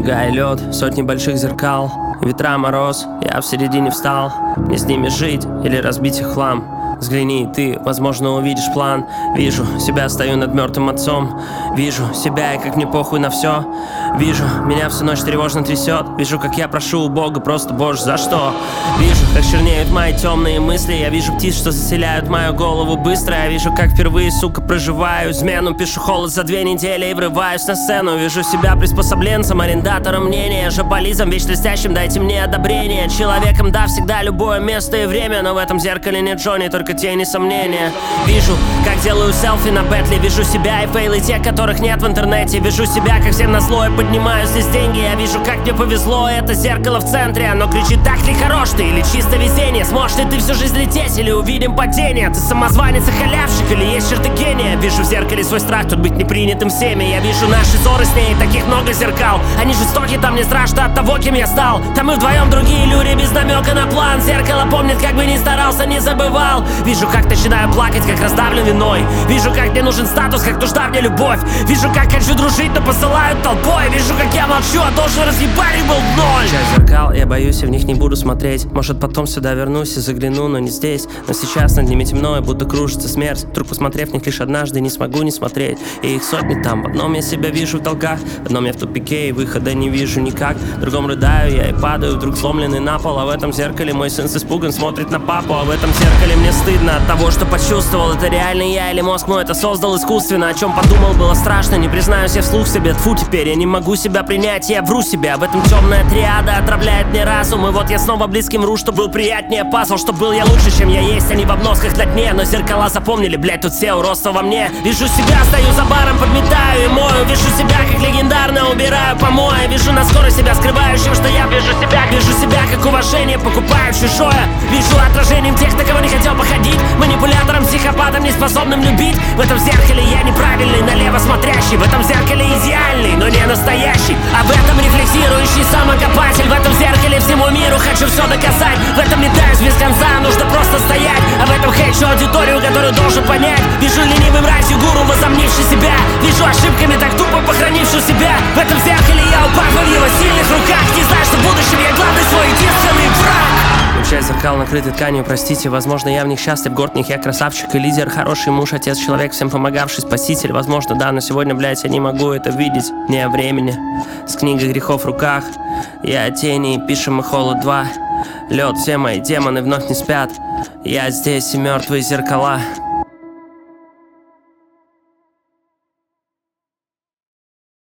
Снега и лед, сотни больших зеркал, ветра, мороз, я в середине встал. Мне с ними жить или разбить их в хлам? Взгляни, ты, возможно, увидишь план. Вижу себя, стою над мертвым отцом. Вижу себя, и как мне похуй на все. Вижу, меня всю ночь тревожно трясет. Вижу, как я прошу у Бога просто: Боже, за что? Вижу, как чернеют мои темные мысли. Я вижу птиц, что заселяют мою голову быстро. Я вижу, как впервые, сука, проживаю измену. Пишу холод за 2 недели и врываюсь на сцену. Вижу себя приспособленцем, арендатором мнения, жополизом, вечно блестящим, дайте мне одобрение. Человеком, да, всегда любое место и время. Но в этом зеркале нет Джонни, только тени сомнения. Вижу, как делаю селфи на бэтле. Вижу себя и фейлы тех, которых нет в интернете. Вижу себя, как всем назло я поднимаю здесь деньги. Я вижу, как мне повезло, это зеркало в центре. Оно кричит: так ли хорош ты или чисто везение? Сможешь ли ты всю жизнь лететь или увидим падение? Ты самозванец и халявщик или есть черты гения? Вижу в зеркале свой страх, тут быть непринятым всеми. Я вижу наши ссоры с ней, таких много зеркал. Они жестоки, там не страшно от того, кем я стал. Там мы вдвоем другие люди без намека на план. Зеркало помнит, как бы ни старался, не забывал. Вижу, как начинаю плакать, как раздавлен виной. Вижу, как мне нужен статус, как нужна мне любовь. Вижу, как хочу дружить, но посылают толпой. Вижу, как я молчу, а должен разъебать их был в ноль. Часть зеркал, я боюсь, я в них не буду смотреть. Может, потом сюда вернусь и загляну, но не здесь. Но сейчас над ними темно, и будто кружится смерть. Вдруг, посмотрев в них лишь однажды, не смогу не смотреть. И их сотни там. В одном я себя вижу в долгах, в одном я в тупике, и выхода не вижу никак. В другом рыдаю я и падаю, вдруг сломленный на пол. А в этом зеркале мой сын с испугом смотрит на папу. А в этом зеркале мне стыдно от того, что почувствовал. Это реально я или мозг мой это создал искусственно? О чем подумал, было страшно, не признаюсь я вслух себе. Тьфу, теперь я не могу себя принять, я вру себя. В этом темная триада отравляет мне разум. И вот я снова близким вру, что был приятнее пазл, что был я лучше, чем я есть, а не в обносках на дне. Но зеркала запомнили, блять, тут все уродство во мне. Вижу себя, стою за баром, подметаю и мою. Вижу себя, как легендарно убираю помои. Вижу наскоро себя скрывающим, что я вижу себя, как уважение покупаю чужое. Вижу отражением тех, на кого не хотел походить. Манипулятором, психопатом, неспособным любить. В этом зеркале я неправильный, налево смотрящий. В этом зеркале идеальный, но не настоящий. А в этом рефлексирующий самокопатель. В этом зеркале всему миру хочу все доказать. В этом метаюсь без конца, нужно просто стоять. А в этом хейчу аудиторию, которую должен понять. Вижу ленивый мразь, гуру, возомнивший себя. Вижу ошибками так тупо похоронившую себя. В этом зеркале я упахну в его сильных руках. Не знаю, что в будущем я главный свой единственный враг. Часть зеркал накрыты тканью, простите. Возможно, я в них счастлив, горд в них я красавчик и лидер. Хороший муж, отец, человек, всем помогавший, спаситель. Возможно, да, но сегодня, блядь, я не могу это видеть. Не о времени, с книгой грехов в руках. Я о тени, пишем мы холод 2. Лед, все мои демоны вновь не спят. Я здесь и мертвые зеркала.